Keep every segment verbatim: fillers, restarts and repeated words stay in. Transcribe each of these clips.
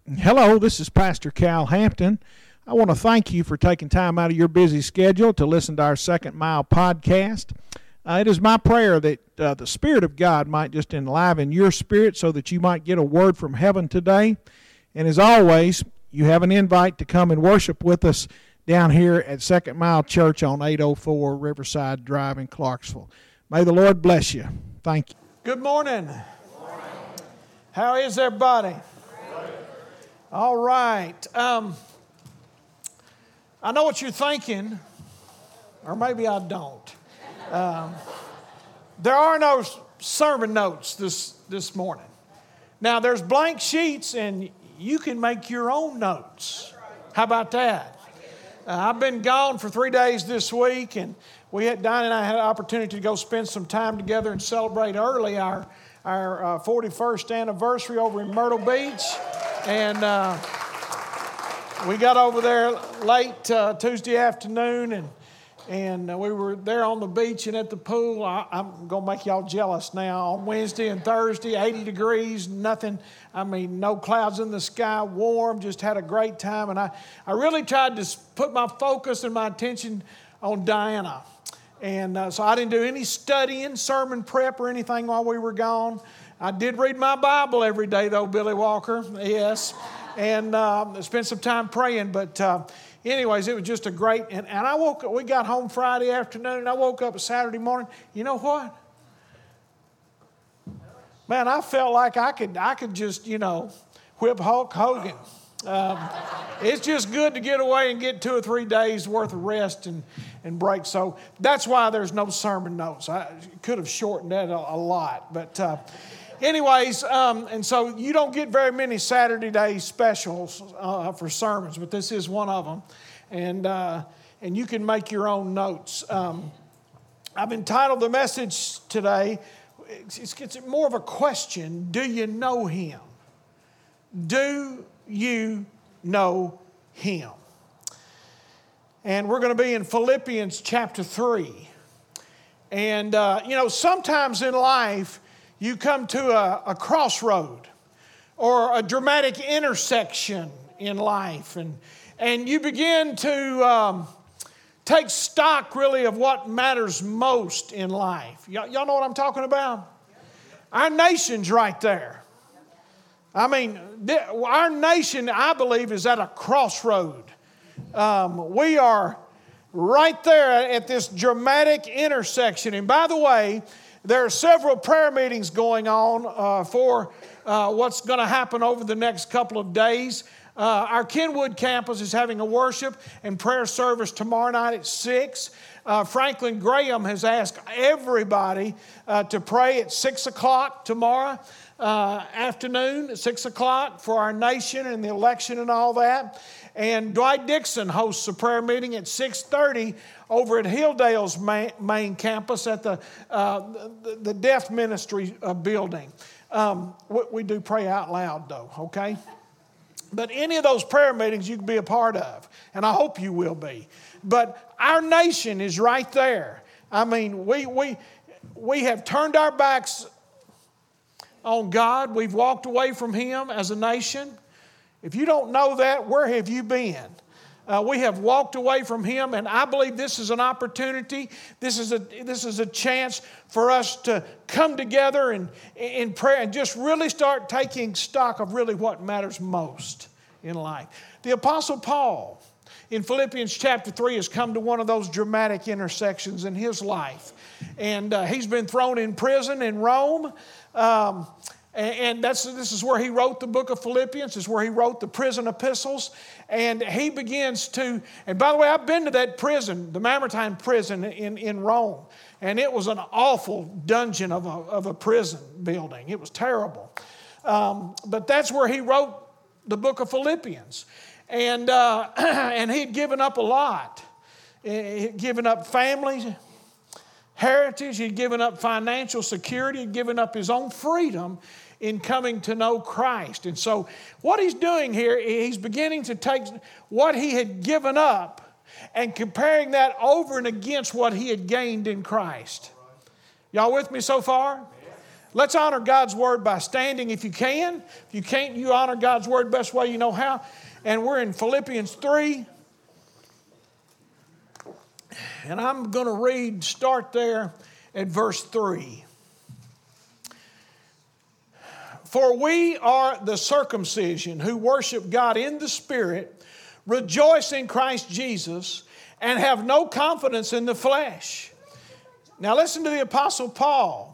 Hello, this is Pastor Cal Hampton. I want to thank you for taking time out of your busy schedule to listen to our Second Mile podcast. Uh, it is my prayer that uh, the Spirit of God might just enliven your spirit so that you might get a word from heaven today. And as always, you have an invite to come and worship with us down here at Second Mile Church on eight oh four Riverside Drive in Clarksville. May the Lord bless you. Thank you. Good morning. Good morning. How is everybody? All right. Um, I know what you're thinking, or maybe I don't. Um, there are no sermon notes this, this morning. Now, there's blank sheets, and you can make your own notes. How about that? Uh, I've been gone for three days this week, and we had Diane and I had an opportunity to go spend some time together and celebrate early our our uh, forty-first anniversary over in Myrtle Beach. And uh, we got over there late uh, Tuesday afternoon, and and uh, we were there on the beach and at the pool. I, I'm going to make y'all jealous now. On Wednesday and Thursday, eighty degrees, nothing. I mean, no clouds in the sky, warm, just had a great time. And I, I really tried to put my focus and my attention on Diana. And uh, so I didn't do any studying, sermon prep, or anything while we were gone. I did read my Bible every day, though, Billy Walker, yes, and uh, spent some time praying. But uh, anyways, it was just a great, and, and I woke up, we got home Friday afternoon, and I woke up Saturday morning. You know what? Man, I felt like I could, I could just, you know, whip Hulk Hogan. Um, it's just good to get away and get two or three days worth of rest and, and break. So that's why there's no sermon notes. I could have shortened that a, a lot. But uh, anyways, um, and so you don't get very many Saturday day specials uh, for sermons, but this is one of them. And, uh, and you can make your own notes. Um, I've entitled the message today, it's, it's more of a question. Do you know Him? Do you know Him? And we're going to be in Philippians chapter three. And, uh, you know, sometimes in life, you come to a, a crossroad or a dramatic intersection in life. And, and you begin to um, take stock, really, of what matters most in life. Y- y'all know what I'm talking about? Our nation's right there. I mean, th- our nation, I believe, is at a crossroad. Um, we are right there at this dramatic intersection. And by the way, there are several prayer meetings going on uh, for uh, what's going to happen over the next couple of days. Uh, our Kenwood campus is having a worship and prayer service tomorrow night at six. Uh, Franklin Graham has asked everybody uh, to pray at six o'clock tomorrow. Uh, afternoon at six o'clock for our nation and the election and all that. And Dwight Dixon hosts a prayer meeting at six thirty over at Hilldale's main, main campus at the, uh, the, the Deaf Ministry uh, building. Um, we, we do pray out loud, though, okay? But any of those prayer meetings you can be a part of, and I hope you will be. But our nation is right there. I mean, we we we have turned our backs on God. We've walked away from Him as a nation. If you don't know that, where have you been? Uh, we have walked away from Him, and I believe this is an opportunity. This is a this is a chance for us to come together and in prayer and just really start taking stock of really what matters most in life. The Apostle Paul in Philippians chapter three has come to one of those dramatic intersections in his life, and uh, he's been thrown in prison in Rome. Um, and that's this is where he wrote the book of Philippians. This is where he wrote the prison epistles. And he begins to, and by the way, I've been to that prison, the Mamertine prison in, in Rome. And it was an awful dungeon of a, of a prison building. It was terrible. Um, but that's where he wrote the book of Philippians. And, uh, and he'd given up a lot. He'd given up family, heritage, he'd given up financial security, he'd given up his own freedom in coming to know Christ. And so what he's doing here, he's beginning to take what he had given up and comparing that over and against what he had gained in Christ. Y'all with me so far? Let's honor God's Word by standing if you can. If you can't, you honor God's Word best way you know how. And we're in Philippians three. And I'm going to read, start there at verse three. For we are the circumcision who worship God in the Spirit, rejoice in Christ Jesus, and have no confidence in the flesh. Now listen to the Apostle Paul.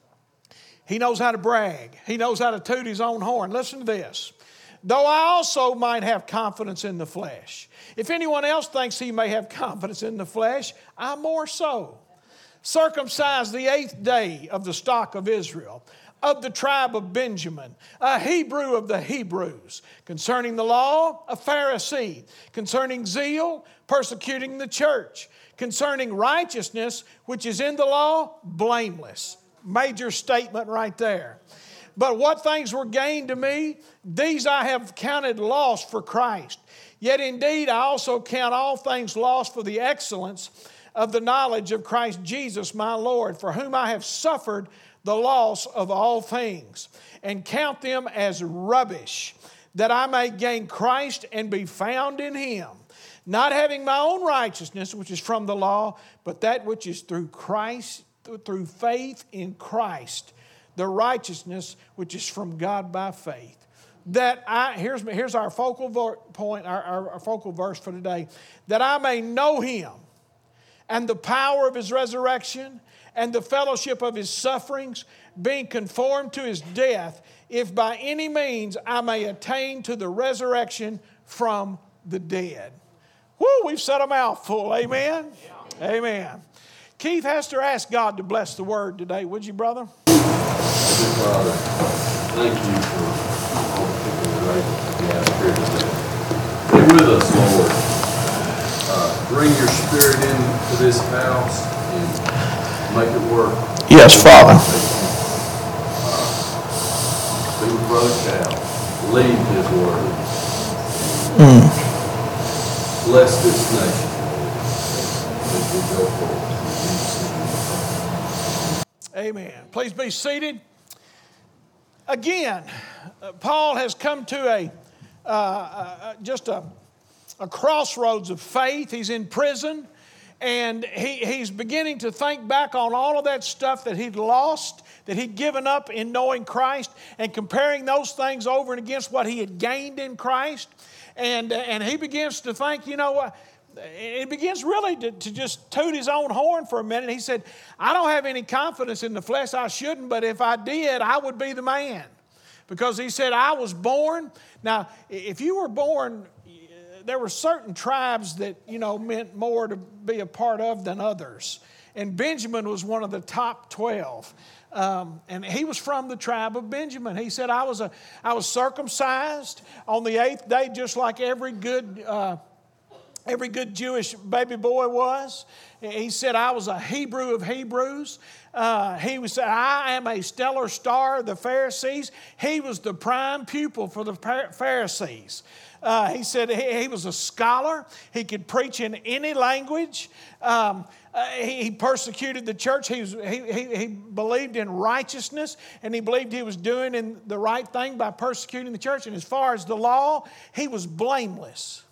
He knows how to brag. He knows how to toot his own horn. Listen to this. Though I also might have confidence in the flesh. If anyone else thinks he may have confidence in the flesh, I more so. Circumcised the eighth day of the stock of Israel, of the tribe of Benjamin, a Hebrew of the Hebrews, concerning the law, a Pharisee, concerning zeal, persecuting the church, concerning righteousness, which is in the law, blameless. Major statement right there. But what things were gained to me, these I have counted loss for Christ. Yet indeed I also count all things lost for the excellence of the knowledge of Christ Jesus my Lord, for whom I have suffered the loss of all things, and count them as rubbish, that I may gain Christ and be found in Him, not having my own righteousness, which is from the law, but that which is through Christ, through faith in Christ, the righteousness which is from God by faith. That I, here's, here's our focal point, our, our, our focal verse for today, that I may know Him and the power of His resurrection and the fellowship of His sufferings, being conformed to His death, if by any means I may attain to the resurrection from the dead. Woo, we've said a mouthful, amen? Yeah. Amen. Keith Hester, ask God to bless the word today, would you, brother? Father, thank you for all the people that are able to gather here today. Be with us, Lord. Uh, bring your Spirit into this house and make it work. Yes, Father. Uh, be with Brother Cal. Lead his word. Mm. Bless this nation as we go forward. Amen. Please be seated. Again, uh, Paul has come to a uh, uh, just a, a crossroads of faith. He's in prison, and he, he's beginning to think back on all of that stuff that he'd lost, that he'd given up in knowing Christ, and comparing those things over and against what he had gained in Christ. And, and he begins to think, you know what? It begins really to, to just toot his own horn for a minute. He said, I don't have any confidence in the flesh. I shouldn't, but if I did, I would be the man. Because he said, I was born. Now, if you were born, there were certain tribes that, you know, meant more to be a part of than others. And Benjamin was one of the top twelve. Um, and he was from the tribe of Benjamin. He said, I was, a, I was circumcised on the eighth day, just like every good uh Every good Jewish baby boy was. He said, I was a Hebrew of Hebrews. Uh, he was, I am a stellar star of the Pharisees. He was the prime pupil for the Pharisees. Uh, he said he, he was a scholar. He could preach in any language. Um, uh, he, he persecuted the church. He, was, he, he, he believed in righteousness, and he believed he was doing in the right thing by persecuting the church. And as far as the law, he was blameless.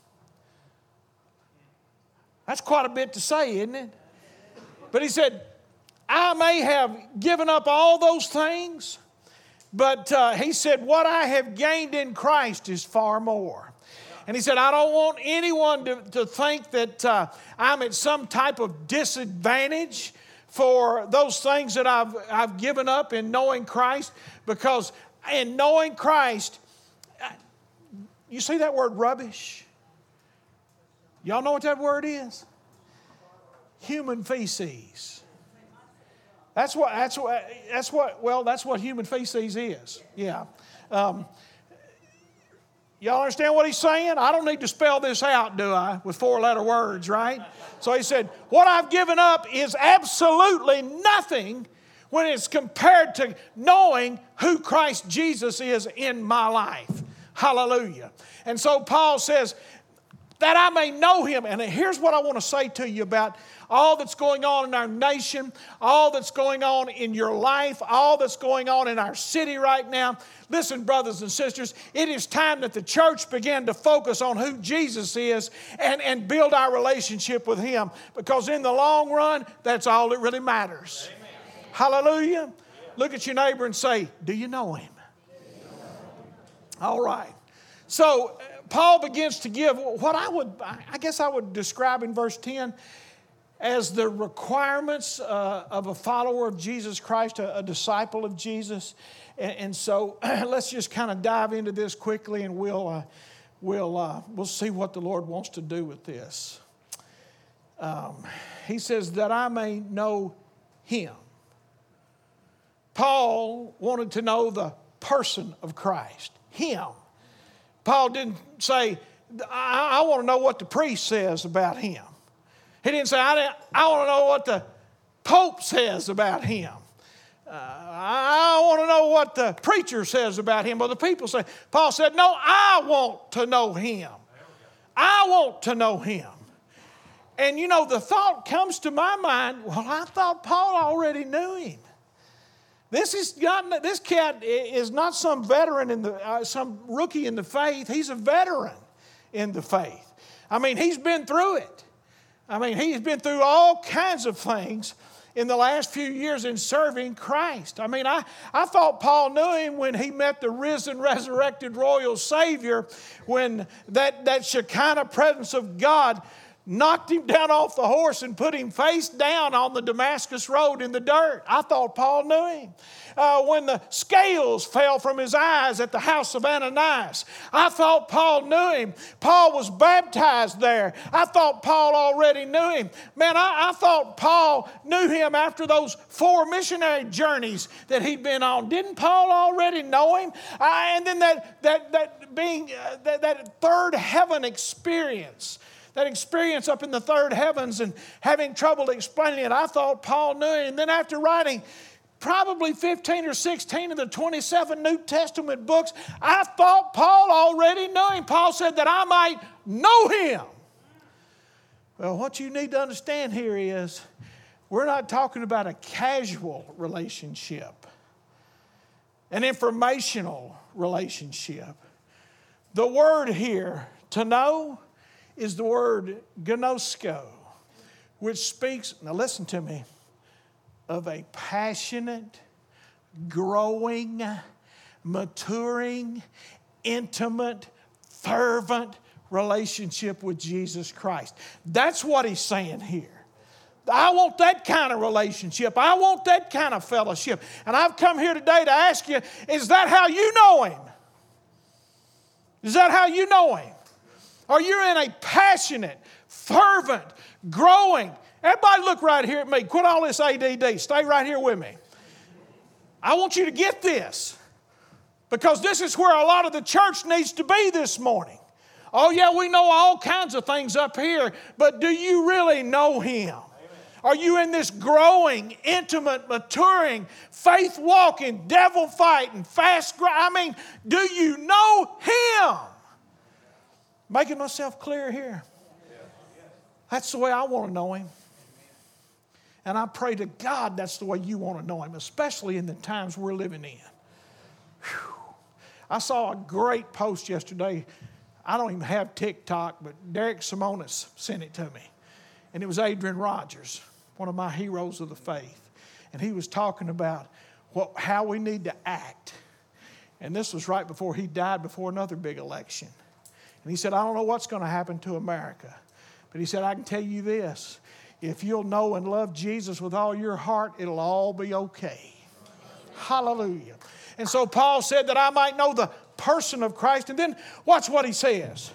That's quite a bit to say, isn't it? But he said, I may have given up all those things, but uh, he said, what I have gained in Christ is far more. And he said, I don't want anyone to, to think that uh, I'm at some type of disadvantage for those things that I've, I've given up in knowing Christ, because in knowing Christ, you see that word rubbish? Y'all know what that word is? Human feces. That's what, that's what, that's what, well, that's what human feces is. Yeah. Um, y'all understand what he's saying? I don't need to spell this out, do I? With four-letter words, right? So he said, what I've given up is absolutely nothing when it's compared to knowing who Christ Jesus is in my life. Hallelujah. And so Paul says, that I may know Him. And here's what I want to say to you about all that's going on in our nation, all that's going on in your life, all that's going on in our city right now. Listen, brothers and sisters, it is time that the church began to focus on who Jesus is and, and build our relationship with Him. Because in the long run, that's all that really matters. Amen. Hallelujah. Look at your neighbor and say, do you know Him? All right. So Paul begins to give what I would, I guess I would describe in verse ten as the requirements uh, of a follower of Jesus Christ, a, a disciple of Jesus. And, and so let's just kind of dive into this quickly, and we'll uh, we'll uh, we'll see what the Lord wants to do with this. Um, he says that I may know Him. Paul wanted to know the person of Christ, Him. Paul didn't say, I, I want to know what the priest says about Him. He didn't say, I, I want to know what the Pope says about Him. Uh, I want to know what the preacher says about Him, or the people say. Paul said, no, I want to know Him. I want to know Him. And you know, the thought comes to my mind, well, I thought Paul already knew Him. This is not, this cat is not some veteran in the, uh, some rookie in the faith. He's a veteran in the faith. I mean, he's been through it. I mean, he's been through all kinds of things in the last few years in serving Christ. I mean, I, I thought Paul knew Him when he met the risen, resurrected, royal Savior, when that, that Shekinah presence of God knocked him down off the horse and put him face down on the Damascus road in the dirt. I thought Paul knew Him. Uh, when the scales fell from his eyes at the house of Ananias, I thought Paul knew Him. Paul was baptized there. I thought Paul already knew Him. Man, I, I thought Paul knew Him after those four missionary journeys that he'd been on. Didn't Paul already know Him? Uh, and then that, that, that being uh, that, that third heaven experience. That experience up in the third heavens and having trouble explaining it, I thought Paul knew it. And then after writing probably fifteen or sixteen of the twenty-seven New Testament books, I thought Paul already knew Him. Paul said that I might know Him. Well, what you need to understand here is we're not talking about a casual relationship, an informational relationship. The word here, to know, is the word gnosko, which speaks, now listen to me, of a passionate, growing, maturing, intimate, fervent relationship with Jesus Christ. That's what he's saying here. I want that kind of relationship. I want that kind of fellowship. And I've come here today to ask you, is that how you know Him? Is that how you know Him? Are you in a passionate, fervent, growing? Everybody look right here at me. Quit all this A D D. Stay right here with me. I want you to get this, because this is where a lot of the church needs to be this morning. Oh yeah, we know all kinds of things up here, but do you really know Him? Are you in this growing, intimate, maturing, faith walking, devil fighting, fast growing? I mean, do you know Him? Making myself clear here. That's the way I want to know Him. And I pray to God that's the way you want to know Him, especially in the times we're living in. Whew. I saw a great post yesterday. I don't even have TikTok, but Derek Simonis sent it to me. And it was Adrian Rogers, one of my heroes of the faith. And he was talking about what, how we need to act. And this was right before he died, before another big election. And he said, I don't know what's going to happen to America. But he said, I can tell you this. If you'll know and love Jesus with all your heart, it'll all be okay. Hallelujah. And so Paul said that I might know the person of Christ. And then watch what he says.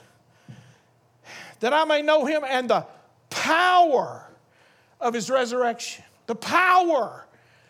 That I may know Him and the power of His resurrection. The power.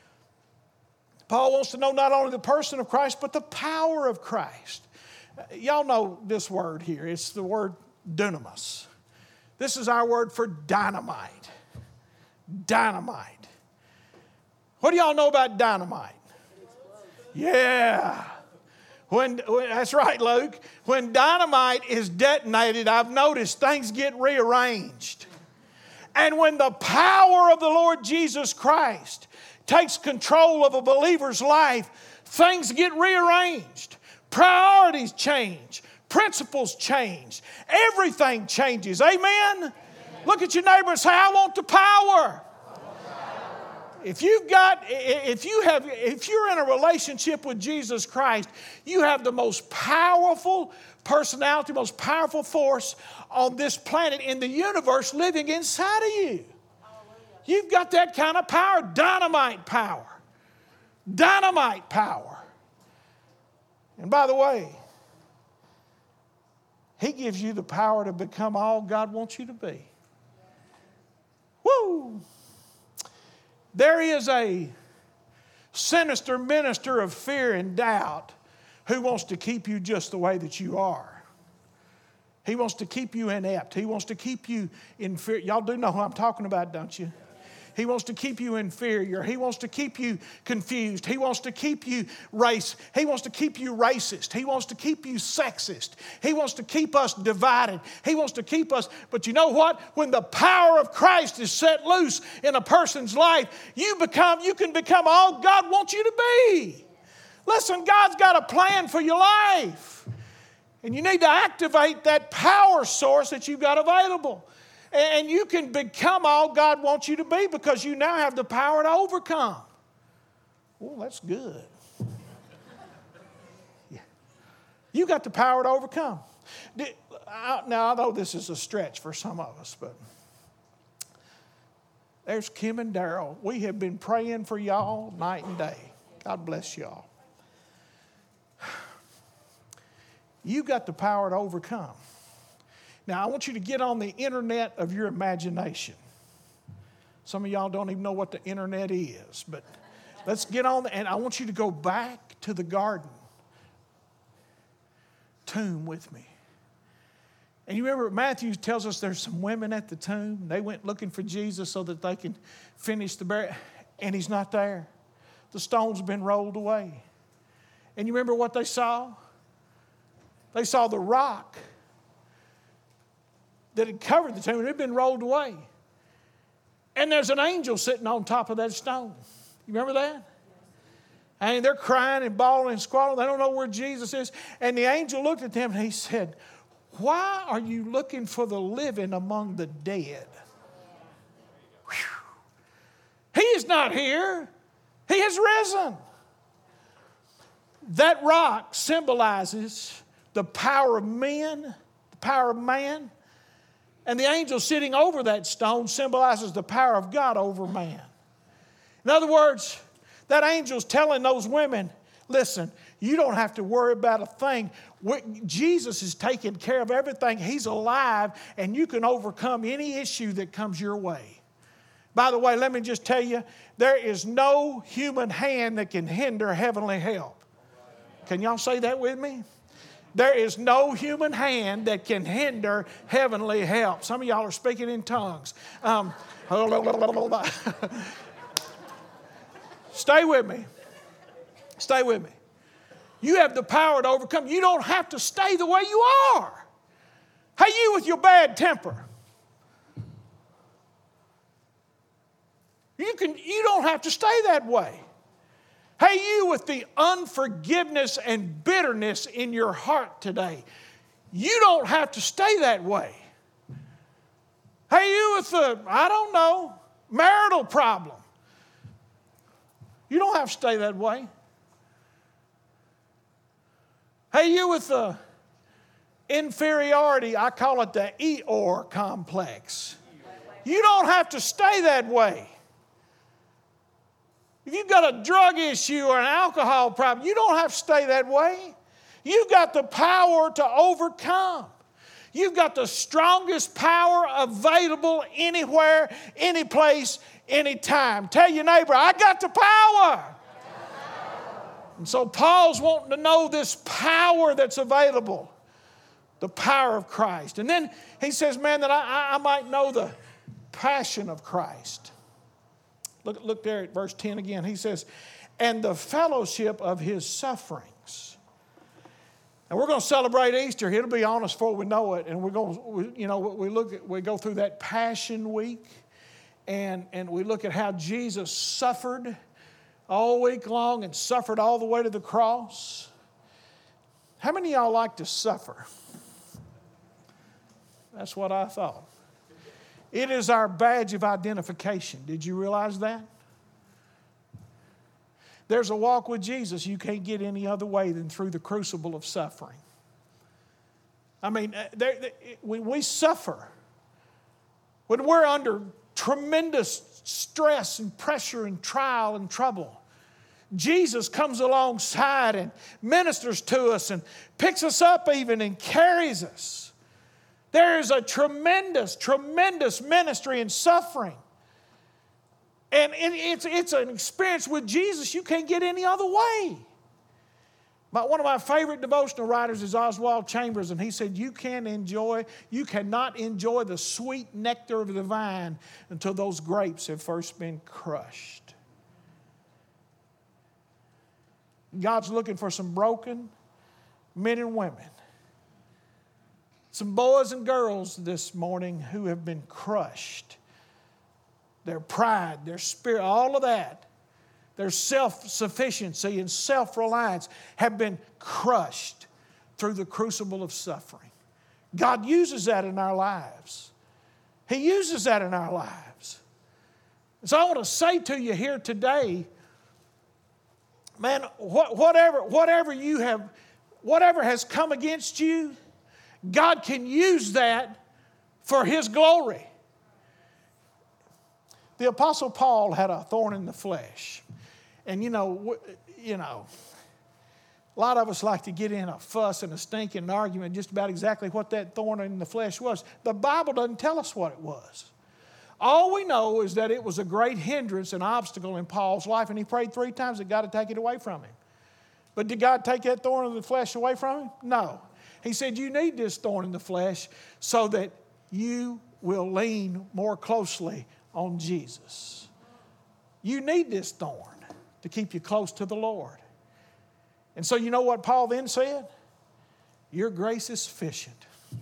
Paul wants to know not only the person of Christ, but the power of Christ. Y'all know this word here. It's the word dunamis. This is our word for dynamite. Dynamite. What do y'all know about dynamite? Yeah. When, when, that's right, Luke. When dynamite is detonated, I've noticed things get rearranged. And when the power of the Lord Jesus Christ takes control of a believer's life, things get rearranged. Priorities change. Principles change. Everything changes. Amen? Amen. Look at your neighbor and say, I want the power. If you've got, if you have, if you're in a relationship with Jesus Christ, you have the most powerful personality, most powerful force on this planet in the universe living inside of you. You've got that kind of power, dynamite power. Dynamite power. And by the way, He gives you the power to become all God wants you to be. Woo! There is a sinister minister of fear and doubt who wants to keep you just the way that you are. He wants to keep you inept. He wants to keep you in fear. Y'all do know who I'm talking about, don't you? He wants to keep you inferior. He wants to keep you confused. He wants to keep you race. He wants to keep you racist. He wants to keep you sexist. He wants to keep us divided. He wants to keep us. But you know what? When the power of Christ is set loose in a person's life, you become, you can become all God wants you to be. Listen, God's got a plan for your life. And you need to activate that power source that you've got available. And you can become all God wants you to be because you now have the power to overcome. Oh, that's good. Yeah. You got the power to overcome. Now, I know this is a stretch for some of us, but there's Kim and Daryl. We have been praying for y'all night and day. God bless y'all. You got the power to overcome. Now, I want you to get on the internet of your imagination. Some of y'all don't even know what the internet is, but let's get on, the, and I want you to go back to the garden tomb with me. And you remember Matthew tells us there's some women at the tomb. They went looking for Jesus so that they can finish the burial, and He's not there. The stone's been rolled away. And you remember what they saw? They saw the rock that had covered the tomb, and it had been rolled away. And there's an angel sitting on top of that stone. You remember that? And they're crying and bawling and squalling. They don't know where Jesus is. And the angel looked at them and he said, why are you looking for the living among the dead? Whew. He is not here. He has risen. That rock symbolizes the power of men, the power of man. And the angel sitting over that stone symbolizes the power of God over man. In other words, that angel's telling those women, listen, you don't have to worry about a thing. Jesus is taking care of everything. He's alive, and you can overcome any issue that comes your way. By the way, let me just tell you, there is no human hand that can hinder heavenly help. Can y'all say that with me? There is no human hand that can hinder heavenly help. Some of y'all are speaking in tongues. Um, stay with me. Stay with me. You have the power to overcome. You don't have to stay the way you are. Hey, you with your bad temper. You can. You don't have to stay that way. Hey, you with the unforgiveness and bitterness in your heart today, you don't have to stay that way. Hey, you with the, I don't know, marital problem, you don't have to stay that way. Hey, you with the inferiority, I call it the Eeyore complex, you don't have to stay that way. If you've got a drug issue or an alcohol problem, you don't have to stay that way. You've got the power to overcome. You've got the strongest power available anywhere, any place, anytime. Tell your neighbor, I got the power. And so Paul's wanting to know this power that's available, the power of Christ. And then he says, man, that I, I might know the passion of Christ. Look, look there at verse ten again. He says, and the fellowship of His sufferings. And we're going to celebrate Easter. It'll be on us before we know it. And we're going to, we, you know, we look at, we go through that Passion Week, and, and we look at how Jesus suffered all week long and suffered all the way to the cross. How many of y'all like to suffer? That's what I thought. It is our badge of identification. Did you realize that? There's a walk with Jesus you can't get any other way than through the crucible of suffering. I mean, there, there, when we suffer, when we're under tremendous stress and pressure and trial and trouble, Jesus comes alongside and ministers to us and picks us up even and carries us. There is a tremendous, tremendous ministry in suffering. And it's, it's an experience with Jesus you can't get any other way. But one of my favorite devotional writers is Oswald Chambers, and he said, you can enjoy, you cannot enjoy the sweet nectar of the vine until those grapes have first been crushed. God's looking for some broken men and women, some boys and girls this morning who have been crushed. Their pride, their spirit, all of that, their self-sufficiency and self-reliance have been crushed through the crucible of suffering. God uses that in our lives. He uses that in our lives. So I want to say to you here today, man, whatever, whatever you have, whatever has come against you, God can use that for His glory. The Apostle Paul had a thorn in the flesh. And you know, you know, a lot of us like to get in a fuss and a stinking argument just about exactly what that thorn in the flesh was. The Bible doesn't tell us what it was. All we know is that it was a great hindrance and obstacle in Paul's life, and he prayed three times that God would take it away from him. But did God take that thorn in the flesh away from him? No. He said, you need this thorn in the flesh so that you will lean more closely on Jesus. You need this thorn to keep you close to the Lord. And so you know what Paul then said? Your grace is sufficient.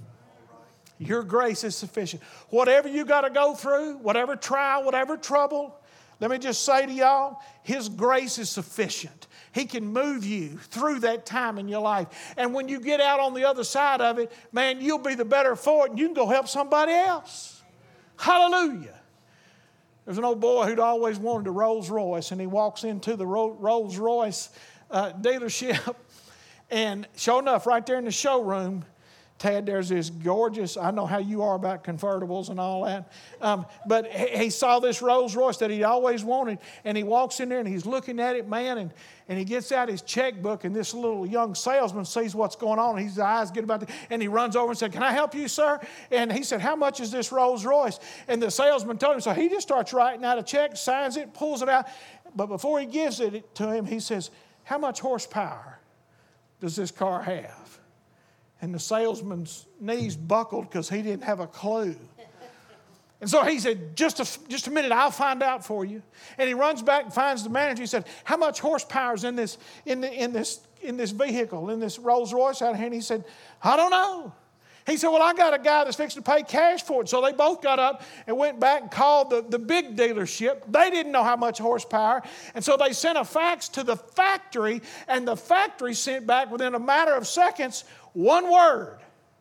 Your grace is sufficient. Whatever you got to go through, whatever trial, whatever trouble, let me just say to y'all, His grace is sufficient. He can move you through that time in your life. And when you get out on the other side of it, man, you'll be the better for it, and you can go help somebody else. Hallelujah. There's an old boy who'd always wanted a Rolls Royce, and he walks into the Rolls Royce uh, dealership, and sure enough, right there in the showroom, Tad, there's this gorgeous, I know how you are about convertibles and all that, um, but he, he saw this Rolls Royce that he always wanted, and he walks in there and he's looking at it, man, and, and he gets out his checkbook, and this little young salesman sees what's going on, and his eyes get about it, and he runs over and said, can I help you, sir? And he said, how much is this Rolls Royce? And the salesman told him, so he just starts writing out a check, signs it, pulls it out, but before he gives it to him, he says, how much horsepower does this car have? And the salesman's knees buckled because he didn't have a clue. And so he said, just a, just a minute, I'll find out for you. And he runs back and finds the manager. He said, how much horsepower is in this, in, the, in, this, in this vehicle, in this Rolls Royce out here? And he said, I don't know. He said, well, I got a guy that's fixing to pay cash for it. So they both got up and went back and called the, the big dealership. They didn't know how much horsepower. And so they sent a fax to the factory, and the factory sent back within a matter of seconds one word: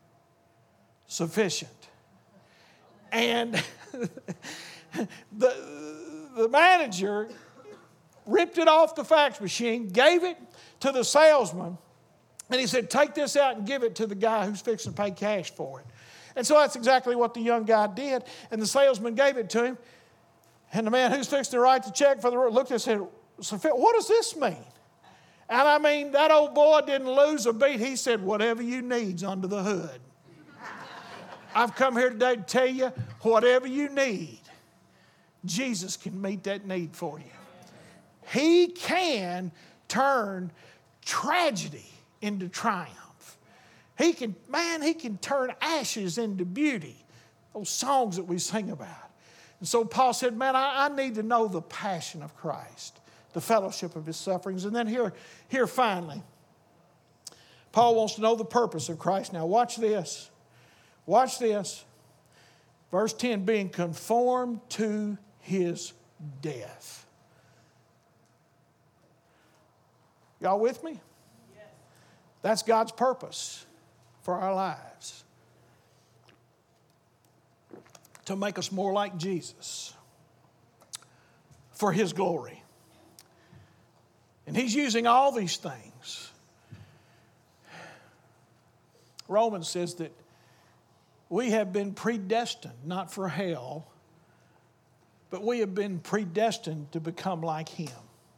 sufficient. And the, the manager ripped it off the fax machine, gave it to the salesman, and he said, take this out and give it to the guy who's fixing to pay cash for it. And so that's exactly what the young guy did. And the salesman gave it to him. And the man who's fixing to write the check for the looked and said, what does this mean? And I mean, that old boy didn't lose a beat. He said, whatever you need's under the hood. I've come here today to tell you, whatever you need, Jesus can meet that need for you. He can turn tragedy into triumph. He can, man, he can turn ashes into beauty. Those songs that we sing about. And so Paul said, man, I, I need to know the passion of Christ, the fellowship of His sufferings. And then here, here finally, Paul wants to know the purpose of Christ. Now watch this. Watch this. Verse ten, being conformed to his death. Y'all with me? Yes. That's God's purpose for our lives. To make us more like Jesus. For his glory. And he's using all these things. Romans says that we have been predestined, not for hell, but we have been predestined to become like him.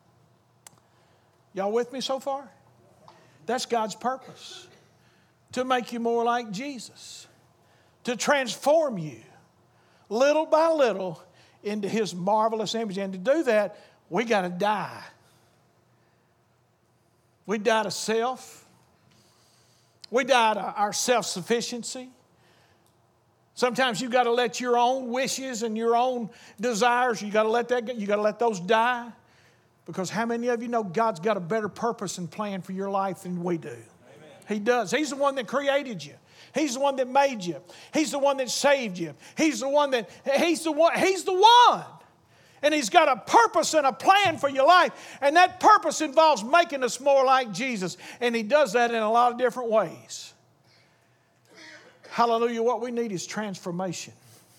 Y'all with me so far? That's God's purpose. To make you more like Jesus. To transform you little by little into his marvelous image. And to do that, we got to die. We die to self. We die to our self-sufficiency. Sometimes you got to let your own wishes and your own desires, you got to let that go, you got to let those die. Because how many of you know God's got a better purpose and plan for your life than we do? Amen. He does. He's the one that created you. He's the one that made you. He's the one that saved you. He's the one that, he's the one, he's the one. And he's got a purpose and a plan for your life. And that purpose involves making us more like Jesus. And he does that in a lot of different ways. Hallelujah. What we need is transformation.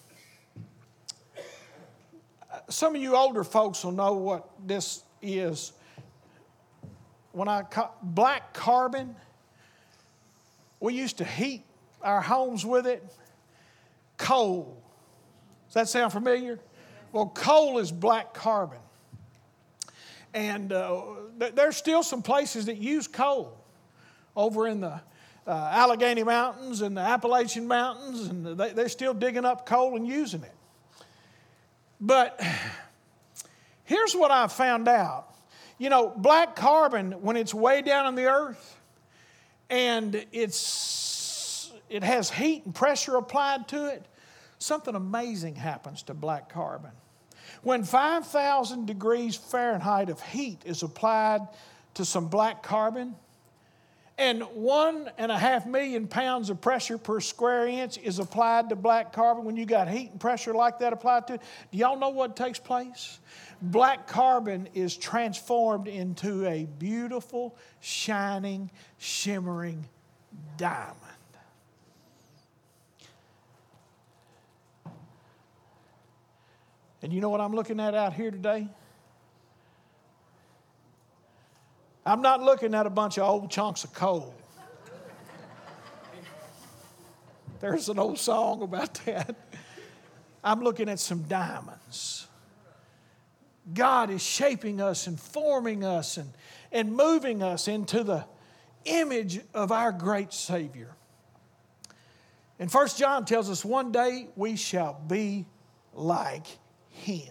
Some of you older folks will know what this is. When I black carbon, we used to heat our homes with it. Coal. Does that sound familiar? Well, coal is black carbon. And uh, th- there's still some places that use coal over in the uh, Allegheny Mountains and the Appalachian Mountains, and they, they're still digging up coal and using it. But here's what I found out. You know, black carbon, when it's way down in the earth and it's it has heat and pressure applied to it, something amazing happens to black carbon. When five thousand degrees Fahrenheit of heat is applied to some black carbon, and one and a half million pounds of pressure per square inch is applied to black carbon, when you got heat and pressure like that applied to it, do y'all know what takes place? Black carbon is transformed into a beautiful, shining, shimmering diamond. And you know what I'm looking at out here today? I'm not looking at a bunch of old chunks of coal. There's an old song about that. I'm looking at some diamonds. God is shaping us and forming us and, and moving us into the image of our great Savior. And First John tells us one day we shall be like him.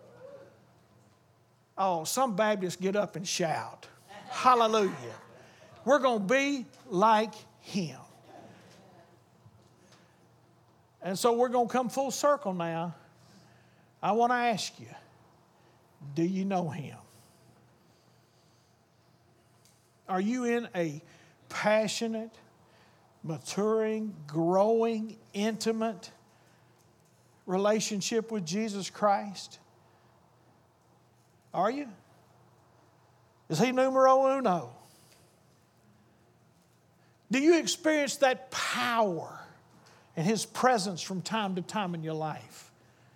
Oh, some Baptists get up and shout. Hallelujah. We're going to be like him. And so we're going to come full circle now. I want to ask you, do you know him? Are you in a passionate, maturing, growing, intimate relationship with Jesus Christ? Are you? Is he numero uno? Do you experience that power and his presence from time to time in your life?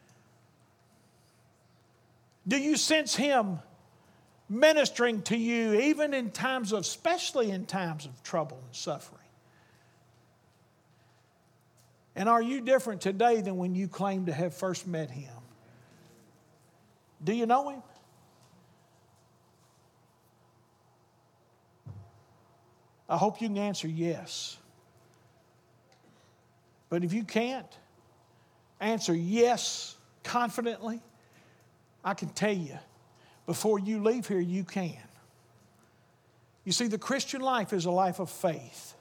Do you sense him ministering to you even in times of, especially in times of trouble and suffering? And are you different today than when you claimed to have first met him? Do you know him? I hope you can answer yes. But if you can't answer yes confidently, I can tell you, before you leave here, you can. You see, the Christian life is a life of faith.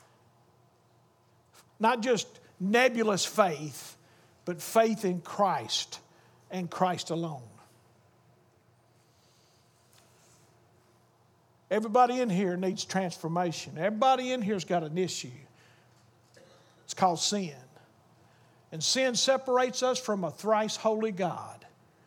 Not just nebulous faith, but faith in Christ and Christ alone. Everybody in here needs transformation. Everybody in here's got an issue. It's called sin. And sin separates us from a thrice holy God.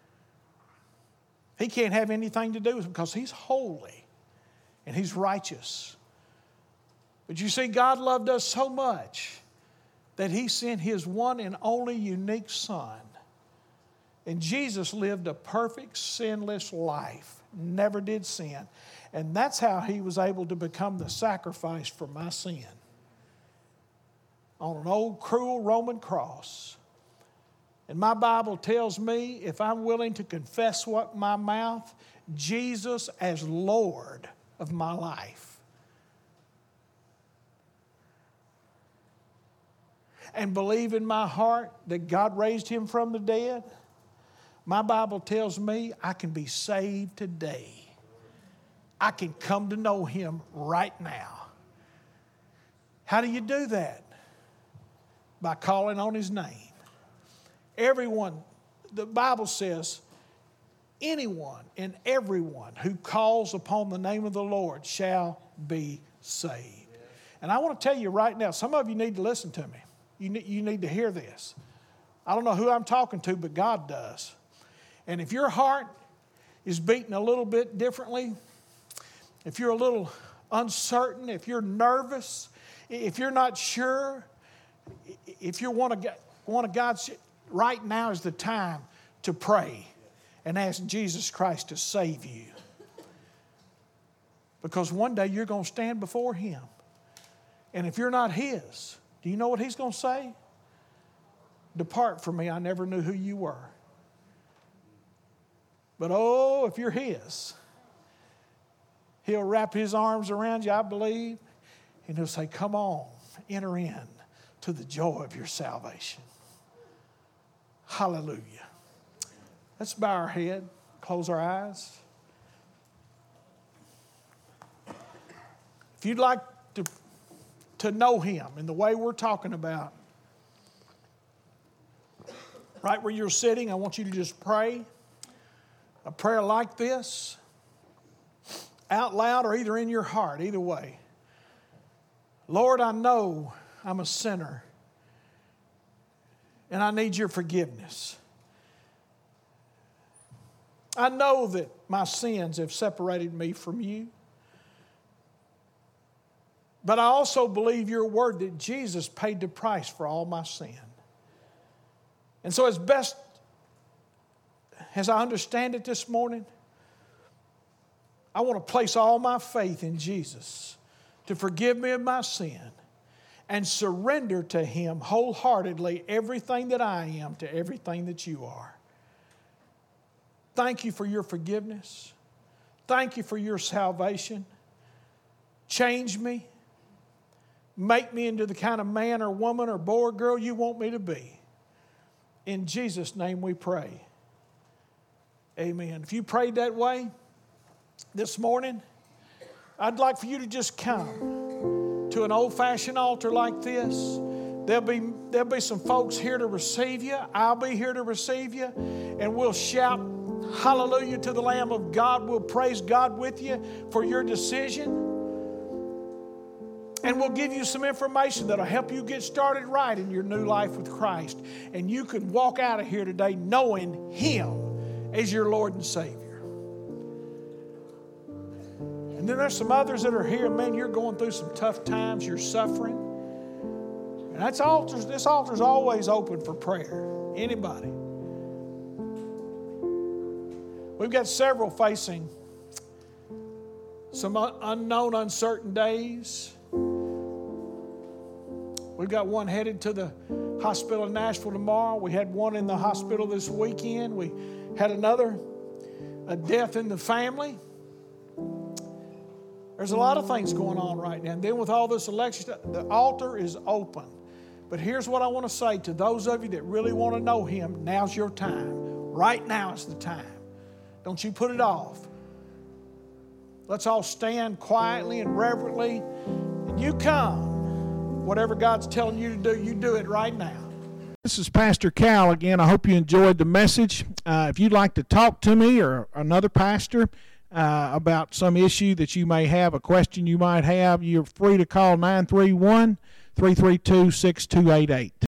He can't have anything to do with it because He's holy and He's righteous. But you see, God loved us so much that He sent His one and only unique Son. And Jesus lived a perfect, sinless life, never did sin. And that's how He was able to become the sacrifice for my sin. On an old, cruel Roman cross. And my Bible tells me if I'm willing to confess with my mouth Jesus as Lord of my life, and believe in my heart that God raised Him from the dead, my Bible tells me I can be saved today. I can come to know Him right now. How do you do that? By calling on His name. Everyone, the Bible says, anyone and everyone who calls upon the name of the Lord shall be saved. And I want to tell you right now, some of you need to listen to me. You need, you need to hear this. I don't know who I'm talking to, but God does. And if your heart is beating a little bit differently, if you're a little uncertain, if you're nervous, if you're not sure, if you want to want to God's, right now is the time to pray and ask Jesus Christ to save you. Because one day you're going to stand before Him. And if you're not His, do you know what He's going to say? Depart from me, I never knew who you were. But oh, if you're His, He'll wrap His arms around you, I believe, and He'll say, come on, enter in to the joy of your salvation. Hallelujah. Let's bow our head, close our eyes. If you'd like to, to know Him in the way we're talking about, right where you're sitting, I want you to just pray a prayer like this, out loud or either in your heart, either way. Lord, I know I'm a sinner and I need your forgiveness. I know that my sins have separated me from you. But I also believe your word that Jesus paid the price for all my sin. And so as best as I understand it this morning, I want to place all my faith in Jesus to forgive me of my sin and surrender to Him wholeheartedly everything that I am to everything that you are. Thank you for your forgiveness. Thank you for your salvation. Change me. Make me into the kind of man or woman or boy or girl you want me to be. In Jesus' name we pray. Amen. If you prayed that way this morning, I'd like for you to just come to an old-fashioned altar like this. There'll be, there'll be some folks here to receive you. I'll be here to receive you. And we'll shout hallelujah to the Lamb of God. We'll praise God with you for your decision. And we'll give you some information that'll help you get started right in your new life with Christ. And you can walk out of here today knowing Him as your Lord and Savior. And then there's some others that are here, man, you're going through some tough times, you're suffering. And that's altars, this altar's always open for prayer. Anybody. We've got several facing some unknown, uncertain days. We've got one headed to the hospital in Nashville tomorrow. We had one in the hospital this weekend. We had another, a death in the family. There's a lot of things going on right now. And then with all this election, the altar is open. But here's what I want to say to those of you that really want to know Him. Now's your time. Right now is the time. Don't you put it off. Let's all stand quietly and reverently. And you come. Whatever God's telling you to do, you do it right now. This is Pastor Cal again. I hope you enjoyed the message. Uh, if you'd like to talk to me or another pastor, uh, about some issue that you may have, a question you might have, you're free to call nine three one, three three two, six two eight eight.